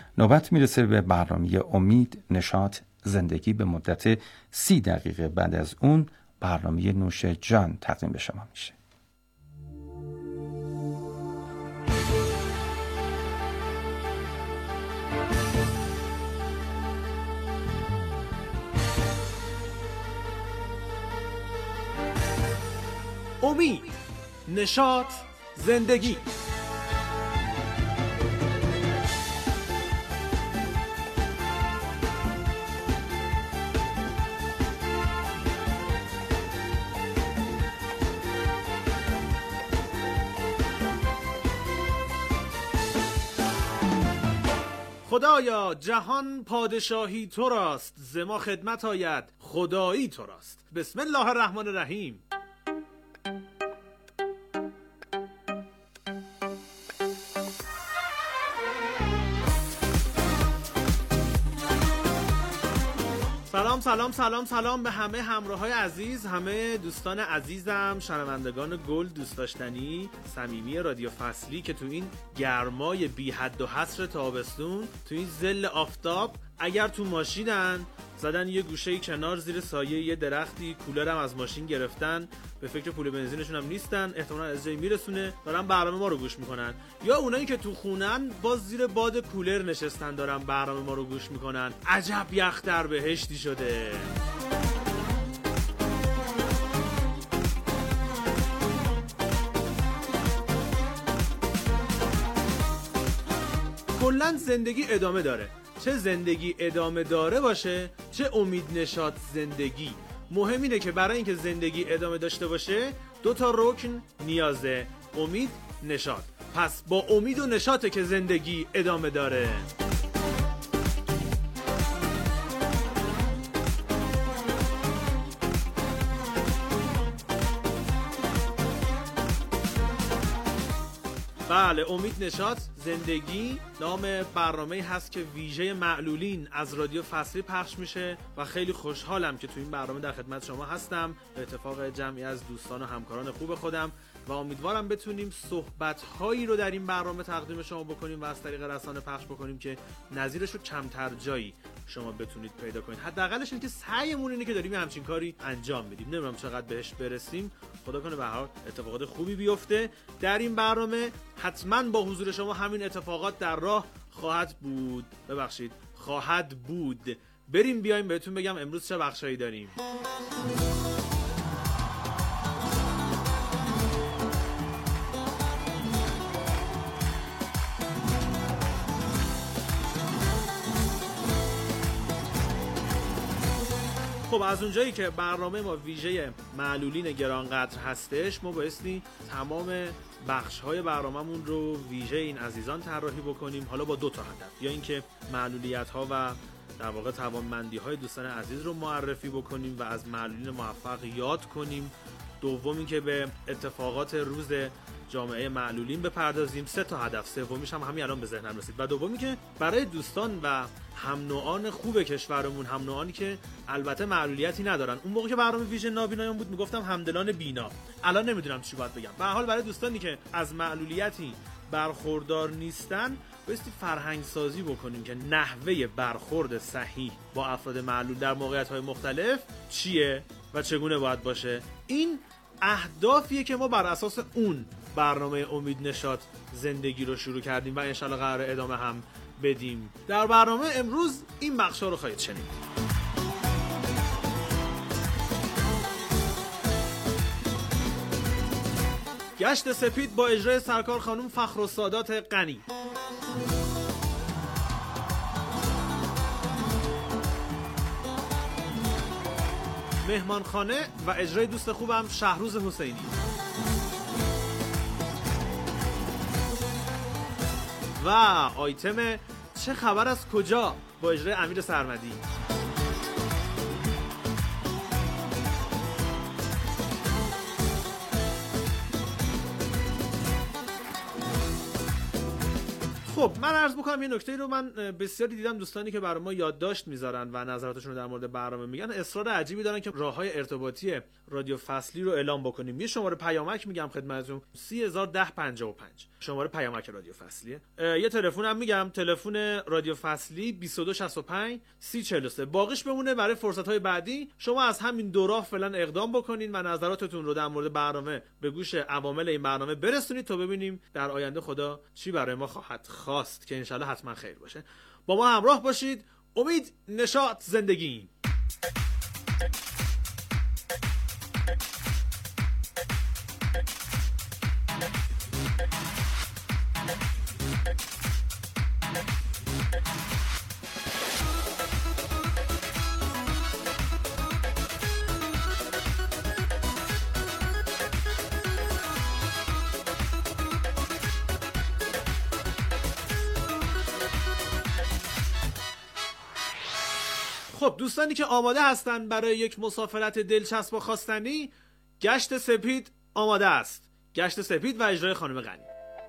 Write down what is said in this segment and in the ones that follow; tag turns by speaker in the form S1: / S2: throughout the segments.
S1: نوبت میرسه به برنامه امید، نشاط، زندگی به مدت 30 دقیقه. بعد از اون برنامه نوش جان تقدیم به شما میشه.
S2: امید، نشاط، زندگی. خدایا جهان پادشاهی تو راست، ز ما خدمت آید خدایی تو راست. بسم الله الرحمن الرحیم. سلام سلام سلام سلام به همه همراهای عزیز، همه دوستان عزیزم، شنوندگان گل، دوست داشتنی، صمیمی رادیو فصلی که تو این گرمای بی حد و حصر تابستون، تو این ظل آفتاب، اگر تو ماشینن زدن یه گوشه‌ای کنار زیر سایه یه درختی، کولرم از ماشین گرفتن، به فکر پول بنزینشون هم نیستن، احتمالاً از جایی میرسونه، دارن برنامه ما رو گوش میکنن. یا اونایی که تو خونن باز زیر باد کولر نشستن دارن برنامه ما رو گوش میکنن. عجب یخ در بهشتی شده. کلاً زندگی ادامه داره، چه زندگی ادامه داره باشه، چه امید، نشاط، زندگی. مهم اینه که برای اینکه زندگی ادامه داشته باشه 2 تا رکن نیازه: امید، نشاط. پس با امید و نشاطه که زندگی ادامه داره. بله، امید، نشاط، زندگی نام برنامه‌ای هست که ویژه معلولین از رادیو فصلی پخش میشه و خیلی خوشحالم که تو این برنامه در خدمت شما هستم به اتفاق جمعی از دوستان و همکاران خوب خودم و امیدوارم بتونیم صحبت‌هایی رو در این برنامه تقدیم شما بکنیم و از طریق رسانه پخش بکنیم که نظیرش رو کمتر جایی شما بتونید پیدا کنید. حداقلش اینه که سعیمون اینه که داریم همچین کاری انجام میدیم. نمیدونم چقدر بهش برسیم، خدا کنه به هر حال اتفاقات خوبی بیفته. در این برنامه حتما با حضور شما همین اتفاقات در راه خواهد بود. بریم بیایم بهتون بگم امروز چه بخشایی داریم. خب از اونجایی که برنامه ما ویژه معلولین گرانقدر هستش، ما بایستی تمام بخش‌های برنامه‌مون رو ویژه این عزیزان طراحی بکنیم، حالا با 2 تا هدف: یا اینکه معلولیت‌ها و در واقع توانمندی‌های دوستان عزیز رو معرفی بکنیم و از معلولین موفق یاد کنیم، دومی که به اتفاقات روز جامعه معلولین بپردازیم. 3 تا هدف، سومیش هم همین الان به ذهنم رسید. و دومی که برای دوستان و هم نوعان خوب کشورمون، هم نوعانی که البته معلولیتی ندارن، اون موقع که برنامه ویژه نابینایان بود میگفتم همدلان بینا، الان نمیدونم چی باید بگم. به هر حال برای دوستانی که از معلولیتی برخوردار نیستن بایستی فرهنگ سازی بکنیم که نحوه برخورد صحیح با افراد معلول در موقعیت‌های مختلف چیه و چگونه باید باشه. این اهدافیه که ما بر اساس اون برنامه امید، نشاط، زندگی رو شروع کردیم و انشالله قراره ادامه هم بدیم. در برنامه امروز این بخشا رو خواهید شنید. گشت سپید با اجرای سرکار خانم فخرالسادات غنی. مهمانخانه و اجرای دوست خوبم شهروز حسینی. و آیتم چه خبر از کجا با اجرای امیر سرمدی. خب من عرض بکنم یه نکته رو من بسیاری دیدم دوستانی که برای ما یادداشت میذارن و نظراتشون رو در مورد برنامه میگن، اصرار عجیبی دارن که راههای ارتباطی رادیو فصلی رو اعلام بکنیم. یه شماره پیامک میگم خدمتتون 30105 شماره پیامک رادیو فصلیه. یه تلفن هم میگم، تلفن رادیو فصلی 2265 3043. باقیش بمونه برای فرصت‌های بعدی. شما از همین دو راه فعلا اقدام بکنین و نظراتتون رو در مورد برنامه به گوش عوامل این برنامه برسونید تا ببینیم در آینده خدا چی برای ما خواهد خواست که انشالله حتما خیر باشه. با ما همراه باشید. امید، نشاط، زندگی. خب دوستانی که آماده هستن برای یک مسافرت دلچسب و خواستنی، گشت سپید آماده است. گشت سپید و اجرای خانم غنی.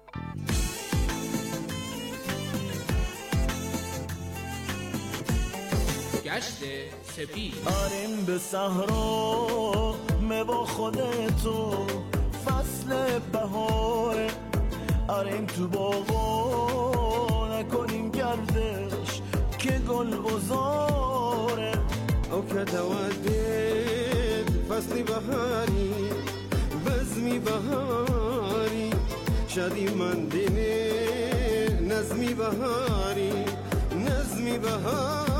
S3: گشت سپید.
S4: آریم به صحرا با خودتو فصل بهاره، آریم تو باغا نکنیم گردش که گل بزاره.
S5: او که تودید فصلی بهاری بزمی بهاری شدی من دینه نظمی بهاری نظمی بهاری.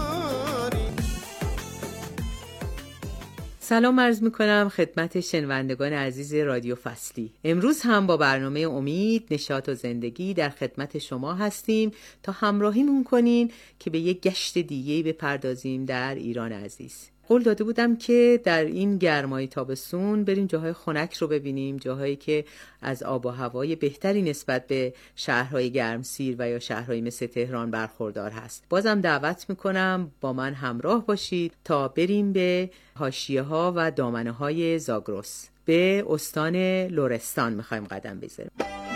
S6: سلام عرض میکنم خدمت شنوندگان عزیز رادیو فصلی. امروز هم با برنامه امید، نشاط و زندگی در خدمت شما هستیم تا همراهیمون کنین که به یک گشت دیگه بپردازیم در ایران عزیز. قول داده بودم که در این گرمای تابستون بریم جاهای خنک رو ببینیم، جاهایی که از آب و هوای بهتری نسبت به شهرهای گرمسیر و یا شهرهای مثل تهران برخوردار هست. بازم دعوت میکنم با من همراه باشید تا بریم به حاشیه ها و دامنه های زاگرس. به استان لرستان میخوایم قدم بذاریم.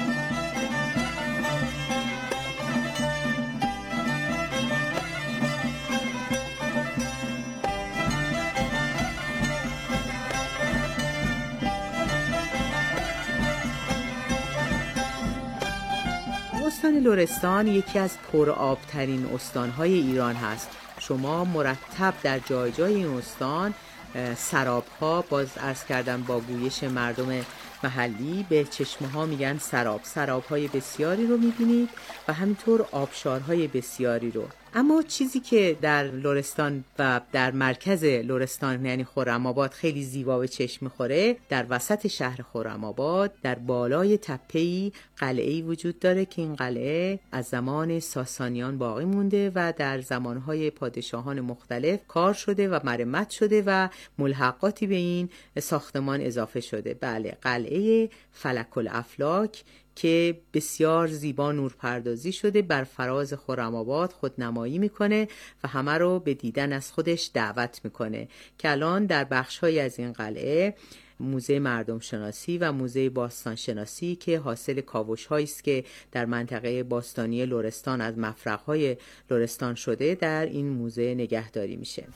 S6: استان لرستان یکی از پرآبترین استانهای ایران هست. شما مرتب در جای جای این استان سراب‌ها، باز عرض کردم با گویش مردم محلی به چشمه ها میگن سراب‌های بسیاری رو میبینید و همینطور آبشارهای بسیاری رو. اما چیزی که در لرستان و در مرکز لرستان یعنی خرم‌آباد خیلی زیبا به چشم می‌خوره، در وسط شهر خرم‌آباد در بالای تپه‌ای قلعه‌ای وجود داره که این قلعه از زمان ساسانیان باقی مونده و در زمانهای پادشاهان مختلف کار شده و مرمت شده و ملحقاتی به این ساختمان اضافه شده. بله، قلعه فلک الافلاک که بسیار زیبا نورپردازی شده بر فراز خرم‌آباد خودنمایی میکنه و همه رو به دیدن از خودش دعوت میکنه که الان در بخش‌های از این قلعه موزه مردم شناسی و موزه باستان شناسی که حاصل کاوش‌هایی است که در منطقه باستانی لرستان از مفرق‌های لرستان شده در این موزه نگهداری میشه.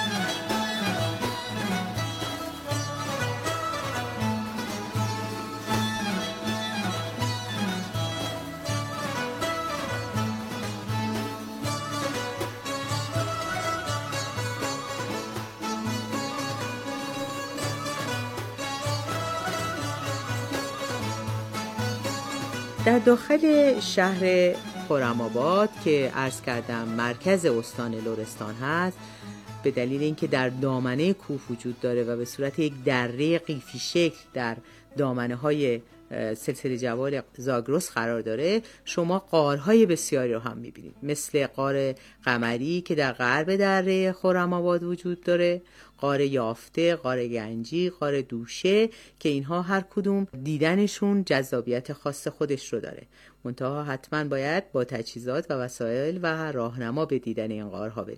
S6: در داخل شهر خرم‌آباد که عرض کردم مرکز استان لرستان هست، به دلیل اینکه در دامنه کوه وجود داره و به صورت یک دره قیفی شکل در دامنه های سلسله جبال زاگرس قرار داره، شما غارهای بسیاری رو هم میبینید، مثل غار قمری که در غرب دره خرم‌آباد وجود داره، غار یافته، غار گنجی، غار دوشه که اینها هر کدوم دیدنشون جذابیت خاص خودش رو داره. منتها حتما باید با تجهیزات و وسایل و راهنما به دیدن این غارها برید.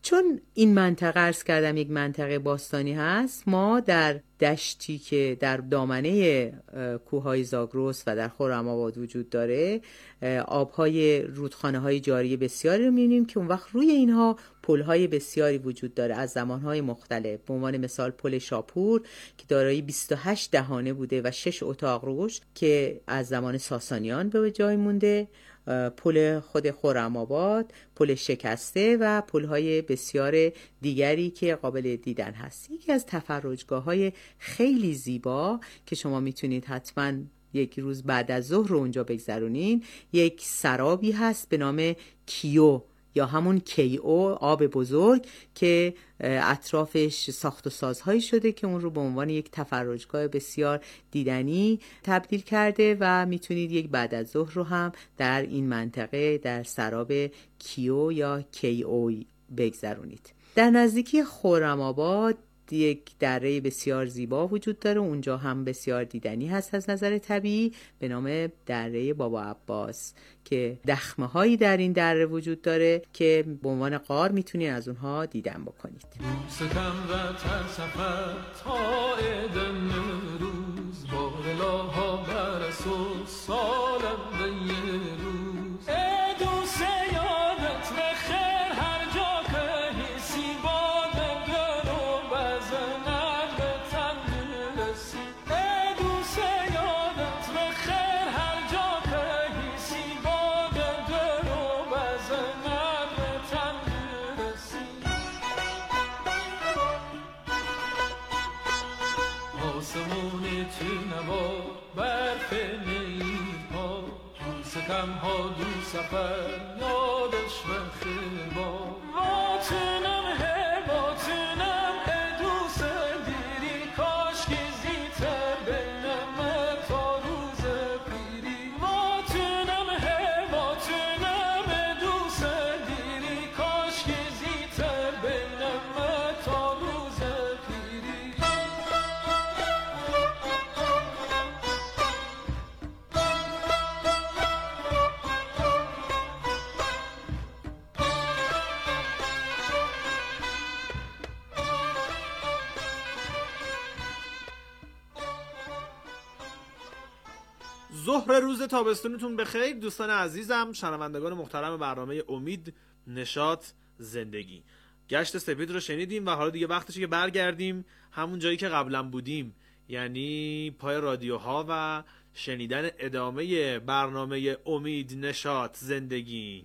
S6: چون این منطقه عرض کردم یک منطقه باستانی هست، ما در دشتی که در دامنه کوههای زاگرس و در خرم‌آباد وجود داره آبهای رودخانه‌های جاری بسیاری رو می‌بینیم که اون وقت روی اینها پل‌های بسیاری وجود داره از زمانهای مختلف. به عنوان مثال پل شاپور که دارای 28 دهانه بوده و 6 اتاق روش که از زمان ساسانیان به جای مونده، پل خود خرم‌آباد، پل شکسته و پل‌های بسیار دیگری که قابل دیدن هست. یکی از تفرجگاه‌های خیلی زیبا که شما میتونید حتما یک روز بعد از ظهر رو اونجا بگذرونین، یک سرابی هست به نام کیو یا همون کیو، آب بزرگ که اطرافش ساخت و سازهایی شده که اون رو به عنوان یک تفرجگاه بسیار دیدنی تبدیل کرده و میتونید یک بعد از ظهر رو هم در این منطقه در سراب کیو یا کیو بگذرونید. در نزدیکی خرم‌آباد یک دره بسیار زیبا وجود داره، اونجا هم بسیار دیدنی هست از نظر طبیعی به نام دره بابا عباس که دخمه هایی در این دره وجود داره که به عنوان غار میتونید از اونها دیدن بکنید.
S7: ستم و ترسفر تا ادن روز بارلاها برس و سالم به یه روز دوست یادت بخیر هر جا که حسی بادم گرو بزنم به تن میرسی دوست یادت بخیر هر جا که حسی بادم گرو بزنم به تن میرسی آسمونی تو نوا برف نیدها ستم ها دو سفر یادش بخیر با واتنم واتنم دوست دیری کاش که زیتر بینم تا روز پیری واتنم واتنم دوست دیری کاش که زیتر بینم تا روز پیری
S2: ظهر روز تابستونتون بخیر دوستان عزیزم، شنوندگان محترم برنامه امید نشاط زندگی. گشت سپید رو شنیدیم و حالا دیگه وقتشه که برگردیم همون جایی که قبلا بودیم، یعنی پای رادیوها و شنیدن ادامه برنامه امید نشاط زندگی.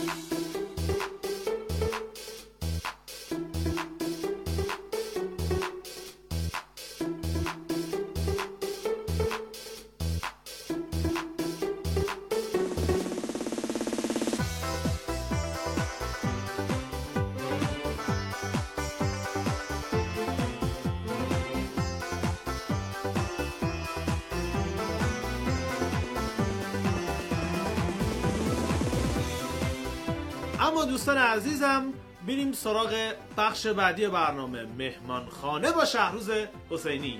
S2: اما دوستان عزیزم بریم سراغ بخش بعدی برنامه، مهمانخانه با شهروز حسینی.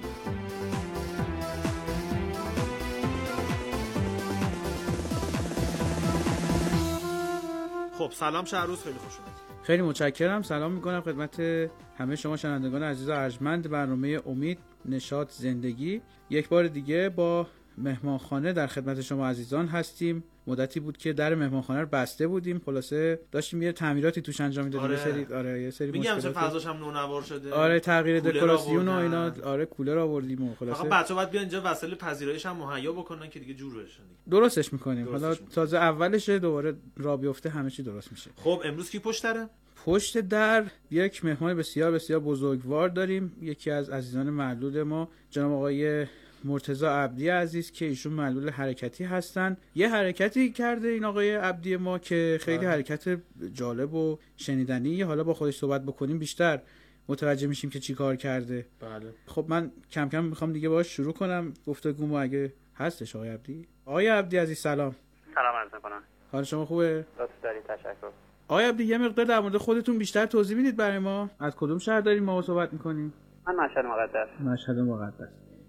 S2: خب سلام شهروز، خیلی خوش اومدید.
S3: خیلی متشکرم. سلام میکنم خدمت همه شما شنوندگان عزیز و ارجمند برنامه امید نشاط زندگی. یک بار دیگه با مهمانخانه در خدمت شما عزیزان هستیم. مدتی بود که در مهمانخانه رو بسته بودیم، خلاصه داشتیم یه تعمیراتی توش انجام میدادیم. یه سری
S2: میگم چه فضاش هم نونوار شده.
S3: تغییر دکوراسیون و اینا. کولر آوردیم و خلاصه
S2: بچه‌ها باید بیان اینجا وسایل پذیرایش هم مهیا بکنن که دیگه جور بشن دیگه.
S3: درستش میکنیم. حالا تازه اولشه، دوباره راه بیفته همه چی درست میشه.
S2: خب امروز کی پشت دره؟
S3: پشت در یک مهمان بسیار بسیار بزرگوار داریم، یکی از عزیزان معلول ما جناب آقای مرتضی عبدی عزیز که ایشون معلول حرکتی هستن. یه حرکتی کرده این آقای عبدی ما که خیلی حرکت جالب و شنیدنی. حالا با خودش صحبت بکنیم بیشتر متوجه میشیم که چی کار کرده.
S2: بله.
S3: خب من کم کم میخوام دیگه باهاش شروع کنم گفتگومو اگه هستش. آقای عبدی، آقای عبدی عزیز سلام.
S8: سلام عرض می‌کنم.
S3: حال شما خوبه؟
S8: لطف دارید، تشکر.
S3: آقای عبدی یه مقدار در مورد خودتون بیشتر توضیح میدید برای ما؟ از کدوم شهر دارین ما صحبت میکنیم؟
S8: من مشهد مقدس.
S3: مشهد مقدس.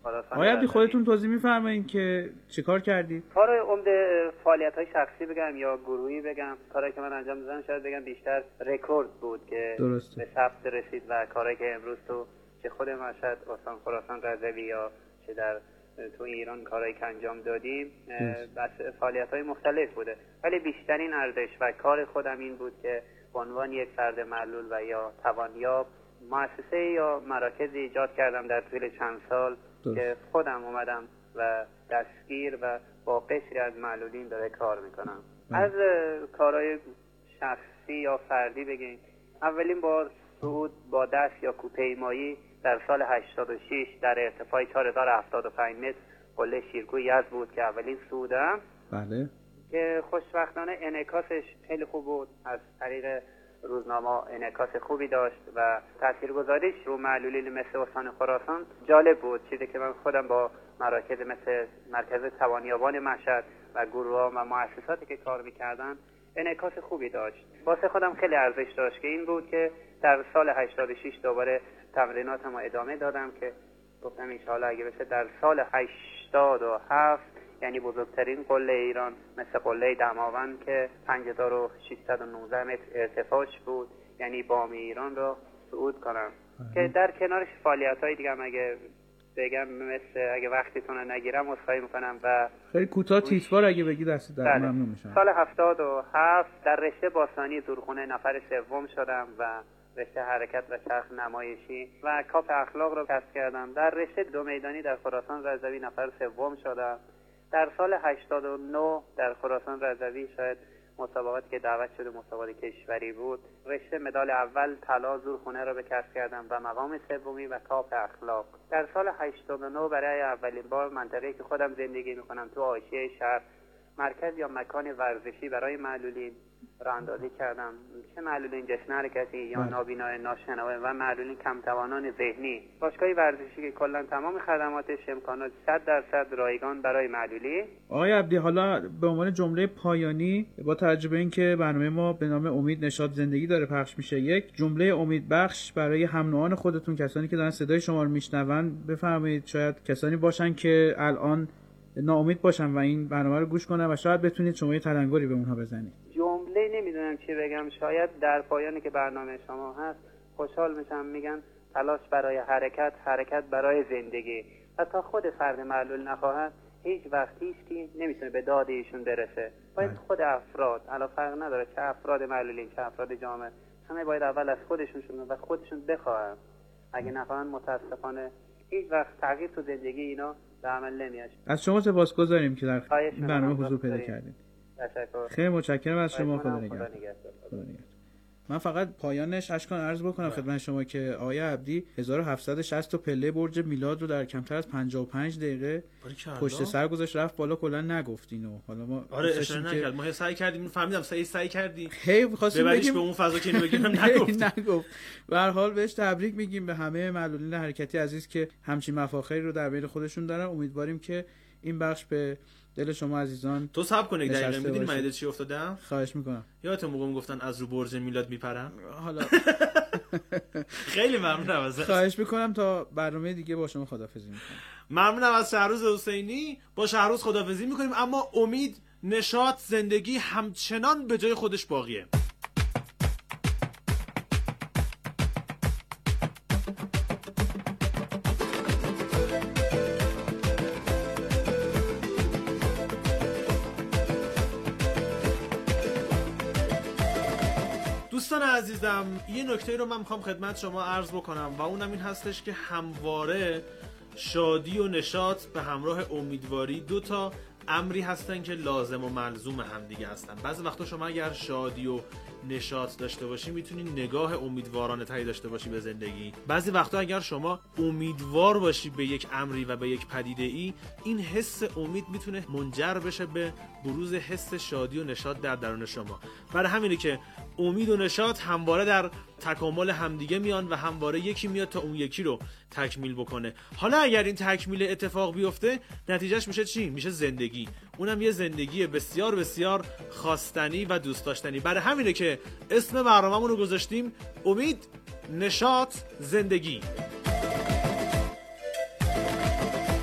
S3: آقای عبدی خودتون توضیح می‌فرمایید که چیکار کردید؟
S8: کار عمده فعالیت‌های شخصی بگم یا گروهی بگم، کاری که من انجام دادم شاید بگم بیشتر رکورد بود که
S3: درسته.
S8: به ثبت رسید و کاری که امروز تو چه خود مشهد، استان خراسان رضوی یا چه در تو ایران کارایی که انجام دادیم بس فعالیت‌های مختلف بوده، ولی بیشترین ارزش و کار خودم این بود که به عنوان یک فرد معلول و یا توانیاب مؤسسه یا مراکز ایجاد کردم در طول چند سال که خودم اومدم و دستگیر و با قشری از معلولین داره کار میکنم. از کارهای شخصی یا فردی بگیم، اولین بار صعود با دست یا کوهپیمایی در سال 86 در ارتفاع 4075 متر قله شیرکوه یزد بود که اولین صعودم.
S3: بله.
S8: که خوشبختانه انعکاسش خیلی خوب بود، از طریق روزنامه انعکاس خوبی داشت و تاثیرگذاریش رو معلولین مثل استان خراسان جالب بود، چیزی که من خودم با مراکز مثل مرکز توانیابان مشهد و گروه‌ها و مؤسساتی که کار می‌کردن انعکاس خوبی داشت. واسه خودم خیلی ارزش داشت که این بود که در سال 86 دوباره تمریناتم رو ادامه دادم که گفتم ان شاءالله اگه بشه در سال 87 یعنی بزرگترین قله ایران مثل قله دماوند که 5619 متر ارتفاعش بود، یعنی بام ایران رو صعود کنم که در کنارش فعالیت‌های دیگه هم اگه بگم مثل اگه وقتتون رو نگیرم عذرخواهی میکنم و
S3: خیلی کوتاه تیتروار اگه بگی دست در ممنون میشم.
S8: سال 77 در رشته باستانی زورخونه نفر سوم شدم و رشته حرکت و چرخ نمایشی و کاپ اخلاق رو کسب کردم. در رشته دو میدانی در خراسان رضوی نفر سوم شدم. در سال 89 در خراسان رضوی شاید مسابقاتی که دعوت شده مسابقات کشوری بود، رشته مدال اول طلا زورخونه را به کسب کردم و مقام سومی و کاپ اخلاق. در سال 89 برای اولین بار منطقه‌ای که خودم زندگی میکنم تو حاشیه شهر مرکز یا مکان ورزشی برای معلولین راه اندازی کردم، چه معلولین جسم حرکتی یا نابینا ناشنوا و معلولین کم توانان ذهنی. باشگاه ورزشی که کلا تمام خدماتش امکانات 100% رایگان برای معلولین.
S3: آقای عبدی، حالا به عنوان جمله پایانی با توجه به اینکه برنامه ما به نام امید نشاط زندگی داره پخش میشه، یک جمله امید بخش برای هم نوعان خودتون، کسانی که دارن صدای شما رو میشنون بفرمایید. شاید کسانی باشن که الان ناامید باشن و این برنامه رو گوش کنن و شاید بتونید شما یه تلنگری به اونها بزنید.
S8: جمله نمیدونم چی بگم، شاید در پایانی که برنامه شما هست خوشحال میشم. میگن تلاش برای حرکت، حرکت برای زندگی. و تا خود فرد معلول نخواهد هیچ وقت هیچکی نمیتونه به داد ایشون برسه. باید خود افراد، الان فرق نداره چه افراد معلولین چه افراد جامعه، همه باید اول از خودشون شروع و خودشون بخواهن. اگه نخواهن متاسفانه هیچ وقت تغییر تو زندگی اینا به عمل نمیاد.
S3: از شما سپاسگزاریم که در برنامه حضور پیدا کردید.
S8: تشکر.
S3: خیلی متشکرم از شما. خدا
S8: نگهدار.
S3: من فقط پایانش اشکان عرض بکنم خدمت شما که آقای عبدی 1760 تا پله برج میلاد رو در کمتر از 55 دقیقه پشت سر گذاشت رفت بالا، کلا نگفت اینو. حالا ما
S2: اشاره نکرد، ما سعی کردیم، فهمیدم سعی کردی
S3: خواستیم بگیم
S2: به اون فضا که بگیم نگفت.
S3: به هر حال بهش تبریک میگیم به همه معلولین حرکتی عزیز که همچین مفاخری رو در بین خودشون دارن. امیدواریم که این بخش به دل شما عزیزان
S2: تو صبر کن یک دقیقه. میدونی من چی افتادم؟
S3: خواهش میکنم.
S2: یادت موقع میگفتن از رو برج میلاد میپرم؟
S3: حالا
S2: خیلی ممنونم ازت.
S3: خواهش میکنم تا برنامه دیگه با شما خداحافظی میکنم.
S2: ممنونم از شهروز حسینی. با شهروز خداحافظی میکنیم، اما امید نشاط زندگی همچنان به جای خودش باقیه. دوستان عزیزم، یه نکته رو من میخوام خدمت شما عرض بکنم و اونم این هستش که همواره شادی و نشاط به همراه امیدواری دو تا امری هستن که لازم و ملزوم هم دیگه هستن. بعضی وقتا شما اگر شادی و نشاط داشته باشی میتونی نگاه امیدوارانه تری داشته باشی به زندگی. بعضی وقتا اگر شما امیدوار باشی به یک امری و به یک پدیده ای، این حس امید میتونه منجر بشه به بروز حس شادی و نشاط در درون شما. برای همینه که امید و نشاط همواره در تکامل همدیگه میان و همواره یکی میاد تا اون یکی رو تکمیل بکنه. حالا اگر این تکمیل اتفاق بیفته، نتیجهش میشه چی؟ میشه زندگی. اونم یه زندگی بسیار بسیار خواستنی و دوست داشتنی. برای همینه که اسم برنامه‌مون رو گذاشتیم امید نشاط زندگی.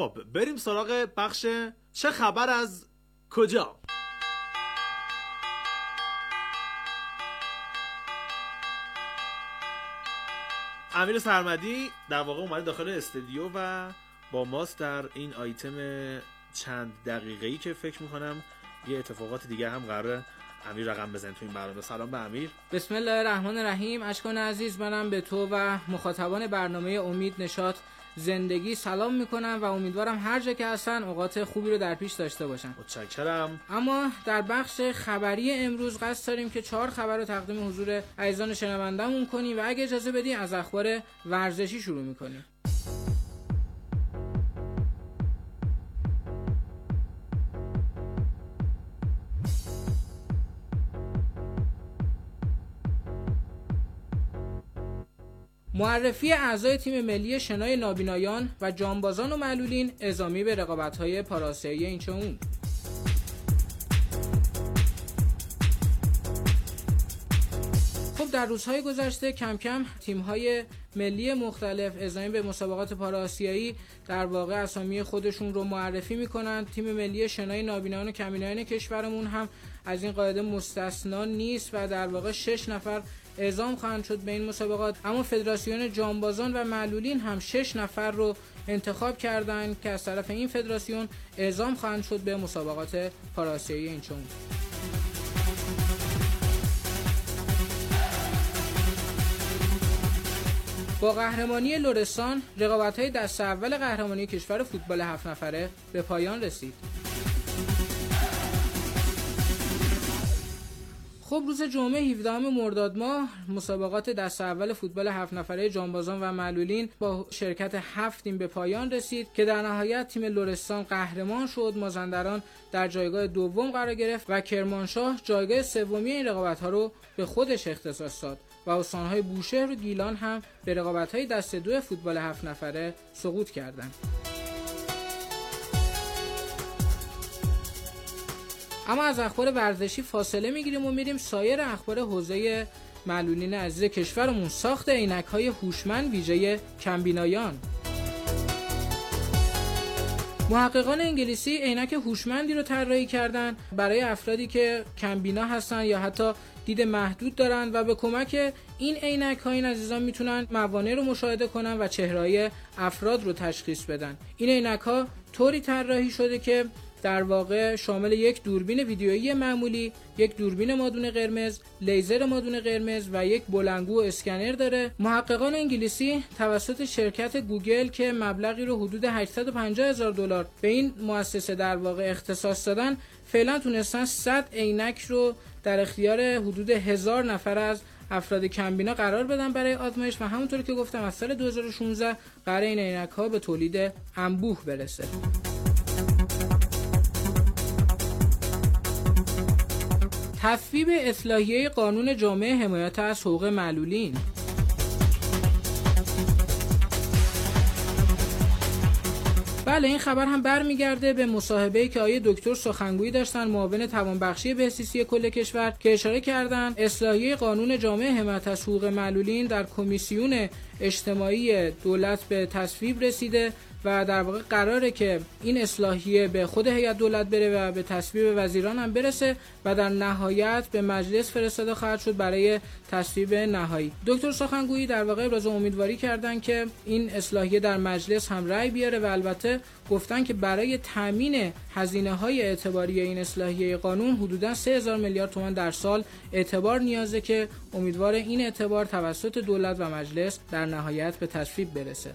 S2: خب بریم سراغ بخش چه خبر از کجا. امیر سرمدی در واقع اومده داخل استودیو و با ماست در این آیتم چند دقیقه‌ای که فکر میکنم یه اتفاقات دیگه هم قراره امیر رقم بزن تو این برنامه. سلام به امیر.
S9: بسم الله الرحمن الرحیم. اشکان عزیز، منم به تو و مخاطبان برنامه امید نشاط زندگی سلام میکنم و امیدوارم هر جا که هستن اوقات خوبی رو در پیش داشته باشن.
S2: متشکرم.
S9: اما در بخش خبری امروز قصد داریم که 4 خبر رو تقدیم حضور عزیزان شنونده‌مون کنیم و اگه اجازه بدین از اخبار ورزشی شروع میکنیم. معرفی اعضای تیم ملی شنای نابینایان و جانبازان و معلولین اعزامی به رقابت‌های پاراسیایی اینچون. خب در روزهای گذشته کم کم تیم‌های ملی مختلف اعزامی به مسابقات پاراسیایی در واقع اسامی خودشون رو معرفی میکنن. تیم ملی شنای نابینایان و کمبینایان کشورمون هم از این قاعده مستثنا نیست و در واقع 6 نفر اعزام خواهند شد به این مسابقات. اما فدراسیون جانبازان و معلولین هم 6 نفر رو انتخاب کردند که از طرف این فدراسیون اعزام خواهند شد به مسابقات پاراسیایی اینچون. با قهرمانی لرستان رقابت‌های دست اول قهرمانی کشور فوتبال 7 نفره به پایان رسید. خب روز جمعه 17 مرداد ماه مسابقات دست اول فوتبال 7 نفره جانبازان و معلولین با شرکت 7 تیم به پایان رسید که در نهایت تیم لرستان قهرمان شد. مازندران در جایگاه دوم قرار گرفت و کرمانشاه جایگاه سومی این رقابت‌ها رو به خودش اختصاص داد و استان‌های بوشهر و گیلان هم به رقابت‌های دسته 2 فوتبال 7 نفره سقوط کردند. اما از اخبار ورزشی فاصله میگیریم و میریم سایر اخبار حوزه معلولین عزیز کشورمون. ساخت عینک‌های هوشمند ویژه کمبینایان. محققان انگلیسی عینک هوشمندی رو طراحی کردن برای افرادی که کمبینا هستن یا حتی دید محدود دارن و به کمک این عینک‌ها این عزیزان میتونن موانع رو مشاهده کنن و چهره‌های افراد رو تشخیص بدن. این عینک‌ها طوری طراحی شده که در واقع شامل یک دوربین ویدیویی معمولی، یک دوربین مادون قرمز، لیزر مادون قرمز و یک بلندگو اسکنر داره. محققان انگلیسی توسط شرکت گوگل که مبلغی رو حدود $850,000 به این مؤسسه در واقع اختصاص دادن، فعلا تونستن 100 عینک رو در اختیار حدود 1000 نفر از افراد کمبینا قرار بدن برای آزمایش و همونطور که گفتم از سال 2016 قرار این عینک‌ها به تولید انبوه برسه. تصویب اصلاحیه قانون جامع حمایت از حقوق معلولین. بله این خبر هم برمیگرده به مصاحبه‌ای که آقای دکتر سخنگویی داشتن، معاون توانبخشی بهزیستی کل کشور، که اشاره کردن اصلاحیه قانون جامع حمایت از حقوق معلولین در کمیسیون اجتماعی دولت به تصویب رسیده و در واقع قراره که این اصلاحیه به خود هیئت دولت بره و به تصویب وزیران هم برسه و در نهایت به مجلس فرستاده خواهد شد برای تصویب نهایی. دکتر سخنگویی در واقع ابراز امیدواری کردن که این اصلاحیه در مجلس هم رأی بیاره و البته گفتن که برای تامین هزینه‌های اعتباری این اصلاحیه قانون حدوداً 3000 میلیارد تومان در سال اعتبار نیازه که امیدوار این اعتبار توسط دولت و مجلس در نهایت به تصویب برسه.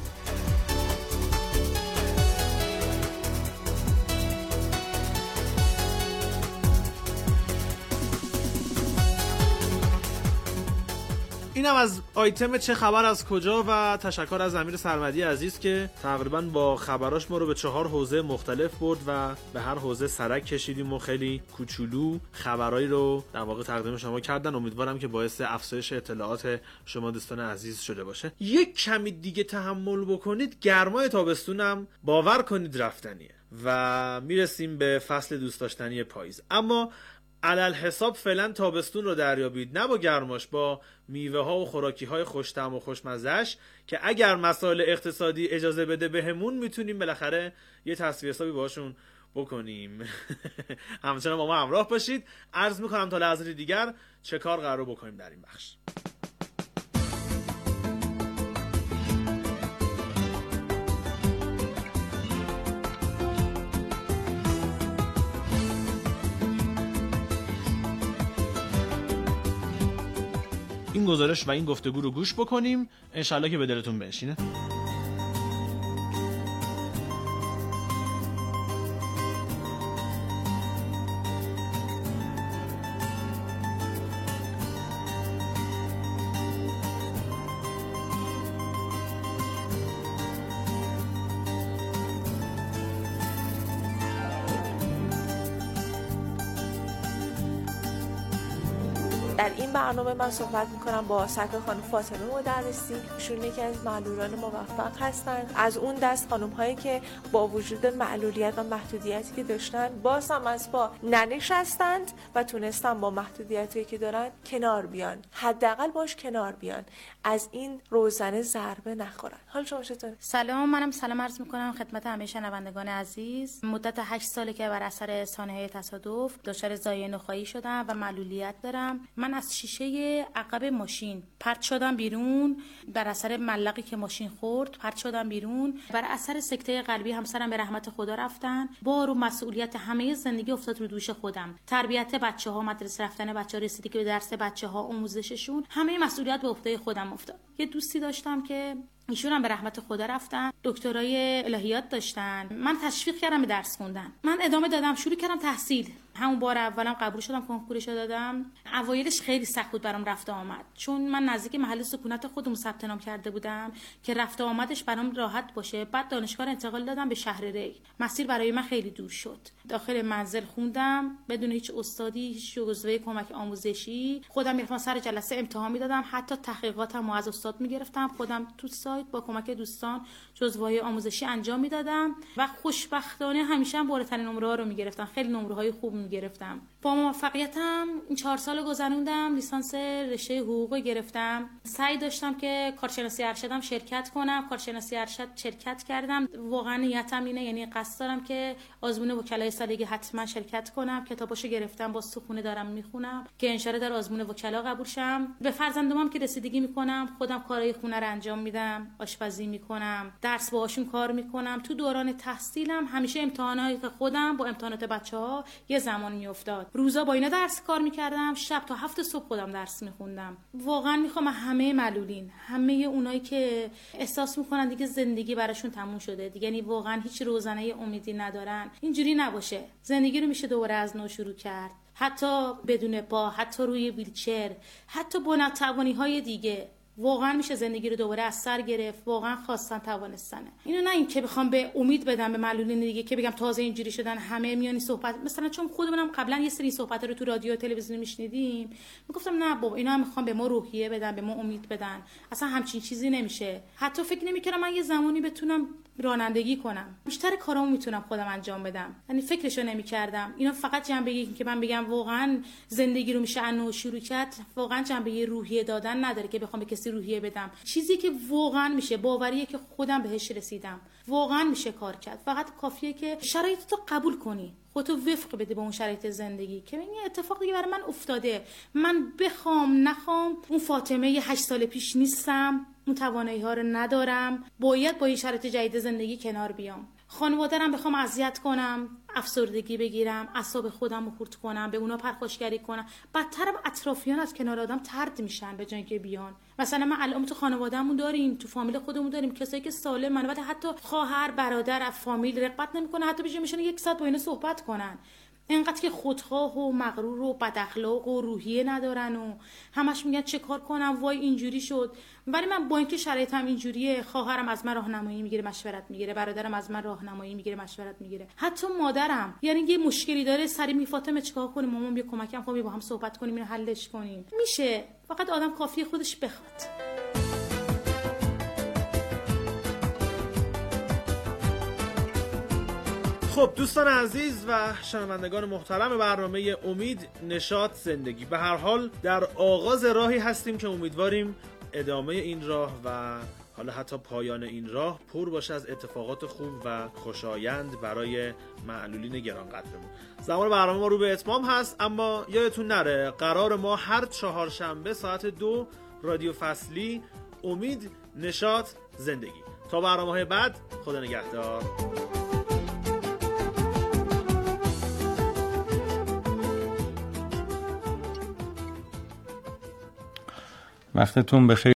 S2: اینم از آیتم چه خبر از کجا و تشکر از امیر سرمدی عزیز که تقریبا با خبراش ما رو به 4 حوزه مختلف برد و به هر حوزه سرک کشیدیم و خیلی کوچولو خبرایی رو در واقع تقدیم شما کردن. امیدوارم که باعث افزایش اطلاعات شما دوستان عزیز شده باشه. یک کمی دیگه تحمل بکنید، گرمای تابستونم باور کنید رفتنیه و میرسیم به فصل دوست داشتنی پاییز. اما علل حساب فعلا تابستون رو دریابید، نه با گرماش، با میوه ها و خوراکی های خوش‌طعم و خوشمزه‌اش که اگر مسائل اقتصادی اجازه بده بهمون میتونیم بالاخره یه تصفیه حسابی باشون بکنیم. همچنان با ما همراه باشید. عرض میکنم تا لحظه دیگر چه کار قرار بکنیم در این بخش. این گزارش و این گفتگو رو گوش بکنیم، انشالله که به دلتون بنشینه.
S10: در این برنامه من صحبت میکنم با سرکار خانم فاطمه مدرسی. ایشون یکی از معلولان موفق هستند. از اون دست خانم هایی که با وجود معلولیت و محدودیتی که داشتن باز هم از پا ننشستند و تونستن با محدودیتی که دارن کنار بیان، حداقل باش کنار بیان، از این روزنه ضربه نخورن. حال شما چطوره؟
S11: سلام، منم سلام عرض میکنم خدمت همه شنوندگان عزیز. مدت 8 ساله که بر اثر سانحه تصادف دچار زایه نخاعی شدم و معلولیت دارم. من از شیشه عقب ماشین پرت شدم بیرون، در اثر ملقی که ماشین خورد پرت شدم بیرون. بر اثر سکته قلبی همسرم به رحمت خدا رفتن. بار و مسئولیت همه زندگی افتاد رو دوش خودم. تربیت بچه‌ها، مدرسه رفتن بچه‌ها، رسیدگی به درس بچه‌ها، آموزششون، همه مسئولیت به عهده خودم افتاد. یه دوستی داشتم که ایشون هم به رحمت خدا رفتن، دکترای الهیات داشتن. من تشویق کردم به درس خوندن. من ادامه دادم، شروع کردم تحصیل. همون بار اولم قبول شدم، کنکورش دادم. اوایلش خیلی سخت بود برام رفت آمد، چون من نزدیک محل سکونت خودم ثبت نام کرده بودم که رفت آمدش برام راحت باشه. بعد دانشگاه انتقال دادم به شهر ری. مسیر برای من خیلی دور شد. داخل منزل خوندم بدون هیچ استادی، هیچ جزوه کمک آموزشی. خودم میرفتم سر جلسه امتحان میدادم، حتی تحقیقاتم از استاد میگرفتم. خودم تو سایت با کمک دوستان جزوه آموزشی انجام میدادم و خوشبختانه همیشه هم بالاترین نمره‌ها رو میگرفتم. خیلی نمره‌های خوب میگرفتم. با موفقیتم این 4 سال گذروندم. لیسانس رشته حقوق گرفتم. سعی داشتم که کارشناسی ارشدم شرکت کنم. کارشناسی ارشد شرکت کردم. واقعا نیتم اینه، یعنی قصد دارم که آزمون وکلای سالگی حتما شرکت کنم. کتاباشو گرفتم، با سخونه دارم میخونم که ان شاءالله در آزمون وکلا قبول شم. به فرزندامم که رسیدگی میکنم، خودم کارهای خونه رو انجام میدم، آشپزی میکنم، درس باهاشون کار میکنم. تو دوران تحصیلم همیشه امتحانات خودم با امتحانات بچه‌ها یه زمان میافتاد. روزا با اینا درس کار میکردم، شب تا 7 صبح خودم درس میخوندم. واقعا میخوام همه معلولین، همه اونایی که احساس میکنن دیگه زندگی براشون تموم شده، دیگه یعنی واقعا هیچ روزنه امیدی ندارن، اینجوری نباشه. زندگی رو میشه دوباره از نو شروع کرد، حتی بدون پا، حتی روی ویلچر، حتی با ناتوانی‌های دیگه. واقعا میشه زندگی رو دوباره از سر گرفت. واقعا خواستن توانستنه. اینو نه این که بخوام به امید بدم به معلولین دیگه که بگم تازه اینجوری شدن همه میانی صحبت، مثلا چون خودمونم قبلا یه سری صحبت رو تو رادیو و تلویزیون میشنیدیم، میگفتم نه بابا اینا هم میخوام به ما روحیه بدن، به ما امید بدن. اصلا همچین چیزی نمیشه. حتی فکر نمیکردم من یه زمانی بتونم رانندگی کنم. بیشتر کارامو میتونم خودم انجام بدم. یعنی فکرشو نمیکردم. اینا فقط جنبه که من بگم واقعا زندگی رو میشه انو شروع کرد، واقعا جنبه روحیه دادن نداره که بخوام به کسی روحیه بدم. چیزی که واقعا میشه، باوریه که خودم بهش رسیدم، واقعا میشه کار کرد. فقط کافیه که شرایطتو قبول کنی، خودتو وفق بده به اون شرایط زندگی که این اتفاق دیگه برای من افتاده. من بخوام نخوام اون فاطمه 8 سال پیش نیستم، اون توانایی ها رو ندارم، باید با این شرایط جدید زندگی کنار بیام. خانواده‌ام بخوام اذیت کنم، افسردگی بگیرم، اعصاب خودم رو خورد کنم، به اونا پرخاشگری کنم، بدترم اطرافیان از کنار آدم طرد میشن به جای اینکه بیان. مثلا من الان تو خانواده‌مون داریم، تو فامیل خودمون داریم کسایی که سالمن، البته حتی خواهر برادر از فامیل رغبت نمیکنه حتی بهش میشن 1 ساعت با اینا صحبت کنن. اینقدر که خودخواه و مغرور و بد اخلاق و روحیه ندارن و همش میگن چه کار کنم، وای اینجوری شد. ولی من با اینکه شرایطم اینجوریه، خواهرم از من راهنمایی میگیره، مشورت میگیره، برادرم از من راهنمایی میگیره، مشورت میگیره، حتی مادرم یعنی یه مشکلی داره سری فاطمه چیکار کنیم، مامان بیا کمکم کن، با هم صحبت کنیم اینو حلش کنیم. میشه، فقط آدم کافیه خودش بخواد.
S2: خب دوستان عزیز و شنوندگان محترم برنامه امید نشاط زندگی، به هر حال در آغاز راهی هستیم که امیدواریم ادامه این راه و حالا حتی پایان این راه پر باشه از اتفاقات خوب و خوشایند برای معلولین گرانقدرمون. زمان برنامه ما رو به اتمام هست، اما یادتون نره قرار ما هر چهارشنبه ساعت 2 رادیو فصلی امید نشاط زندگی. تا برنامه‌های بعد، خدا نگهدار.
S1: وقتتون بخیر.